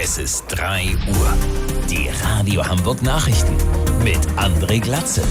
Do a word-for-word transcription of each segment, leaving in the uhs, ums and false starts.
Es ist drei Uhr. Die Radio Hamburg Nachrichten mit André Glatze.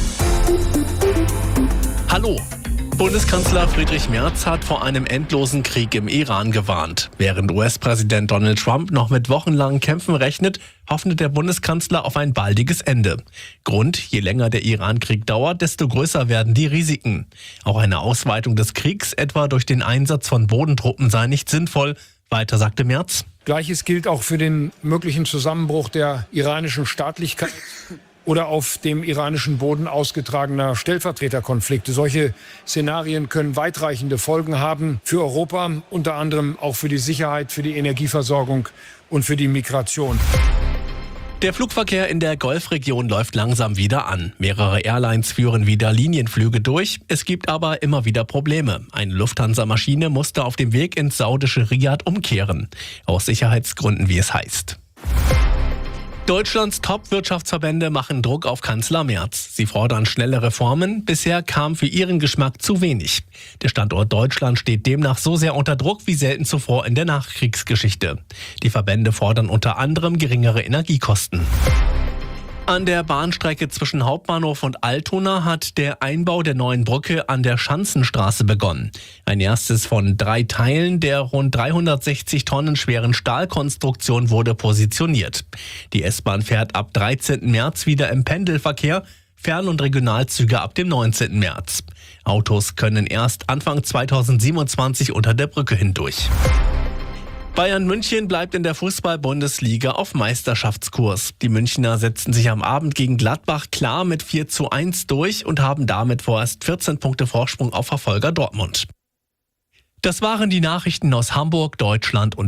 Hallo. Bundeskanzler Friedrich Merz hat vor einem endlosen Krieg im Iran gewarnt. Während U S-Präsident Donald Trump noch mit wochenlangen Kämpfen rechnet, hoffnet der Bundeskanzler auf ein baldiges Ende. Grund: je länger der Iran-Krieg dauert, desto größer werden die Risiken. Auch eine Ausweitung des Kriegs, etwa durch den Einsatz von Bodentruppen, sei nicht sinnvoll. Weiter sagte Merz: Gleiches gilt auch für den möglichen Zusammenbruch der iranischen Staatlichkeit oder auf dem iranischen Boden ausgetragener Stellvertreterkonflikte. Solche Szenarien können weitreichende Folgen haben für Europa, unter anderem auch für die Sicherheit, für die Energieversorgung und für die Migration. Der Flugverkehr in der Golfregion läuft langsam wieder an. Mehrere Airlines führen wieder Linienflüge durch. Es gibt aber immer wieder Probleme. Eine Lufthansa-Maschine musste auf dem Weg ins saudische Riad umkehren. Aus Sicherheitsgründen, wie es heißt. Deutschlands Top-Wirtschaftsverbände machen Druck auf Kanzler Merz. Sie fordern schnelle Reformen. Bisher kam für ihren Geschmack zu wenig. Der Standort Deutschland steht demnach so sehr unter Druck wie selten zuvor in der Nachkriegsgeschichte. Die Verbände fordern unter anderem geringere Energiekosten. An der Bahnstrecke zwischen Hauptbahnhof und Altona hat der Einbau der neuen Brücke an der Schanzenstraße begonnen. Ein erstes von drei Teilen der rund dreihundertsechzig Tonnen schweren Stahlkonstruktion wurde positioniert. Die S-Bahn fährt ab dreizehnten März wieder im Pendelverkehr, Fern- und Regionalzüge ab dem neunzehnten März. Autos können erst Anfang zweitausendsiebenundzwanzig unter der Brücke hindurch. Bayern München bleibt in der Fußball-Bundesliga auf Meisterschaftskurs. Die Münchner setzten sich am Abend gegen Gladbach klar mit vier zu eins durch und haben damit vorerst vierzehn Punkte Vorsprung auf Verfolger Dortmund. Das waren die Nachrichten aus Hamburg, Deutschland und